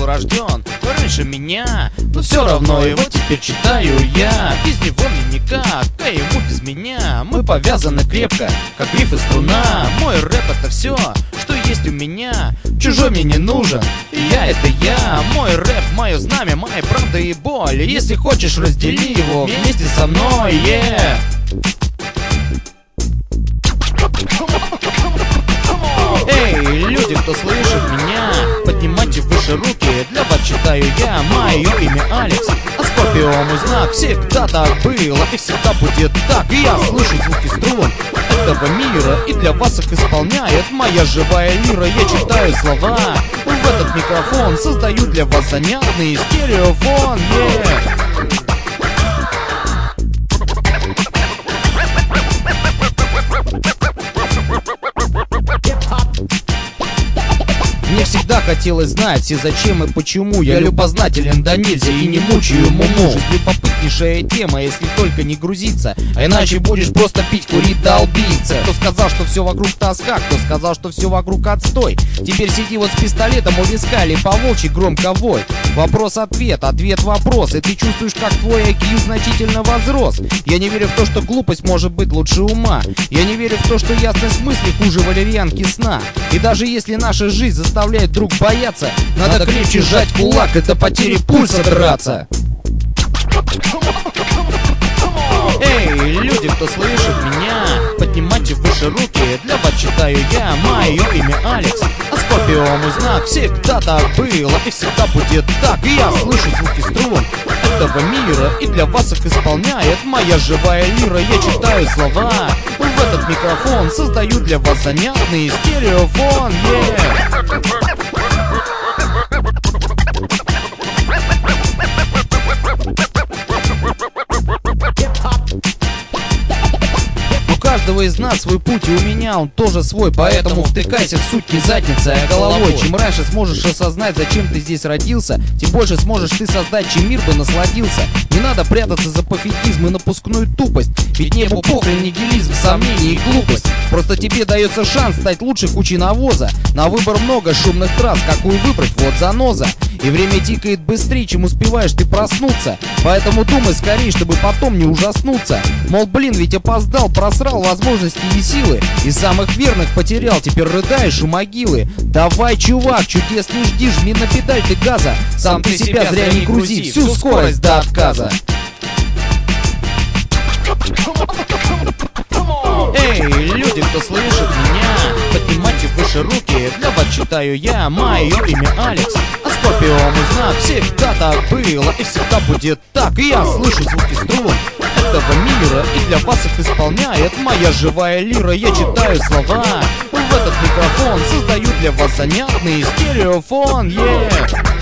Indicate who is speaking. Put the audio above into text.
Speaker 1: был рожден раньше меня, но все равно его теперь читаю я. Без него мне никак, а ему без меня. Мы повязаны крепко, как гриф и струна. Мой рэп — это все, что есть у меня. Чужой мне не нужен, и я — это я. Мой рэп, мое знамя, моя правда и боль. Если хочешь, раздели его вместе со мной, yeah. Эй, люди, кто слышит меня, поднимайте выше руки. Для вас читаю я, мое имя Алекс, а Скорпио мой знак. Всегда так было и всегда будет так. И я слышу звуки струн этого мира, и для вас их исполняет моя живая лира. Я читаю слова в этот микрофон, создаю для вас занятный стереофон, yeah. Мне всегда хотелось знать все зачем и почему. Я любознателен до нельзя и не мучаю муму. Жизнь любопытнейшая тема, если только не грузиться, а иначе будешь просто пить, курить, долбиться. Кто сказал, что все вокруг тоска, кто сказал, что все вокруг отстой. Теперь сиди вот с пистолетом у виска или по-волчьи громко вой. Вопрос-ответ, ответ-вопрос, и ты чувствуешь, как твой IQ значительно возрос. Я не верю в то, что глупость может быть лучше ума. Я не верю в то, что ясность мысли хуже валерьянки сна. И даже если наша жизнь заставляет вдруг бояться, надо крепче сжать кулак, это потери пульса драться. Эй, люди, кто слышит меня, поднимайте выше руки. Для вас читаю я, мое имя Алекс, а Скорпио мой знак. Всегда так было и всегда будет так. И я слышу звуки струн этого мира, и для вас их исполняет моя живая лира. Я читаю слова в этот микрофон, создаю для вас занятный стереофон, yeah. У каждого из нас свой путь, и у меня он тоже свой. Поэтому втыкайся в суть не задницей, а головой. Чем раньше сможешь осознать, зачем ты здесь родился, тем больше сможешь ты создать, чем мир бы насладился. Не надо прятаться за пофигизм и напускную тупость, ведь небу похрен нигилизм, сомнение и глупость. Просто тебе дается шанс стать лучше кучи навоза. На выбор много шумных трасс, какую выбрать, вот заноза. И время тикает быстрее, чем успеваешь ты проснуться. Поэтому думай скорее, чтобы потом не ужаснуться. Мол, блин, ведь опоздал, просрал возможности и силы, и самых верных потерял, теперь рыдаешь у могилы. Давай, чувак, чудес не жди, жми на педаль ты газа. Сам ты себя зря не грузи, всю скорость до отказа. Эй, люди, кто слышит меня, поднимайте выше руки. Для вас читаю я, мое имя Алекс, а Скорпио мой знак. Всегда так было и всегда будет так. И я слышу звуки струн этого мира, и для вас их исполняет моя живая лира. Я читаю слова в этот микрофон, создаю для вас занятный стереофон, yeah.